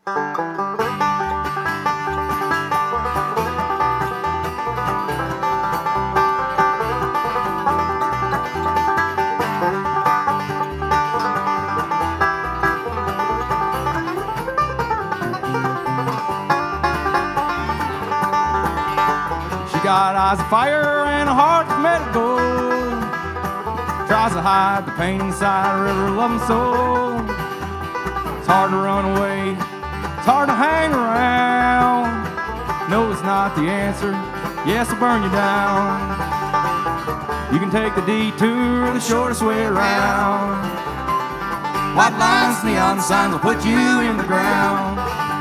She got eyes of fire and a heart of made of gold. Tries to hide the pain inside her ever loving soul. It's hard to run away, it's hard to hang around. No, it's not the answer. Yes, I'll burn you down. You can take the detour, the shortest way around. White lines, neon signs will put you in the ground.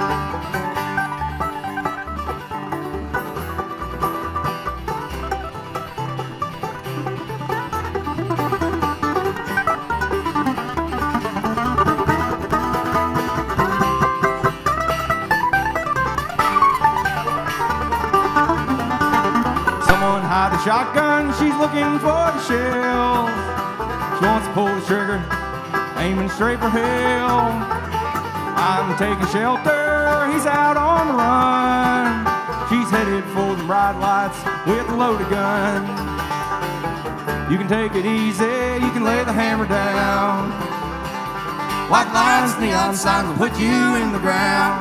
Someone hide the shotgun, she's looking for the shells. She wants to pull the trigger, aiming straight for hell. I'm taking shelter, he's out on the run. She's headed for the bright lights with a loaded gun. You can take it easy, you can lay the hammer down. White lines, neon signs will put you in the ground.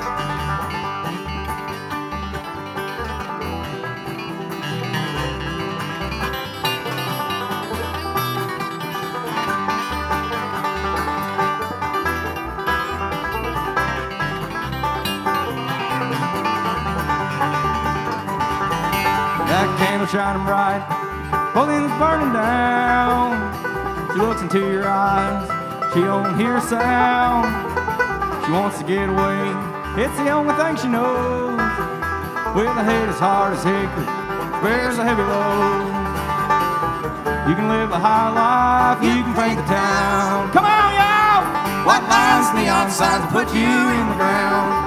That candle shining bright, both ends burning down. She looks into your eyes, she don't hear a sound. She wants to get away, it's the only thing she knows. With a head as hard as hickory, bears a heavy load. You can live a high life, you can paint the town. Come on, y'all! White lines, neon signs will put you in the ground.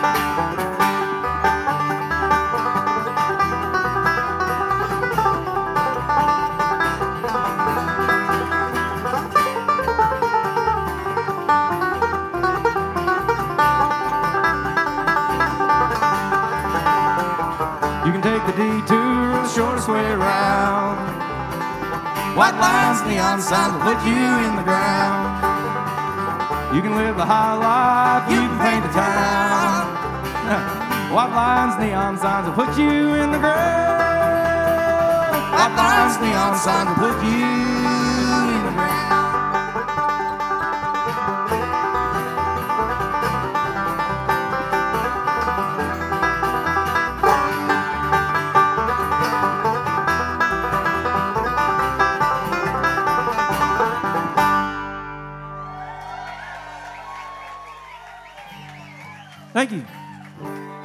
You can take the detour, the shortest way around. White lines, neon signs will put you in the ground. You can live the high life, you can paint the town. White lines, neon signs will put you in the ground. White lines, neon signs will put you in the ground. Thank you.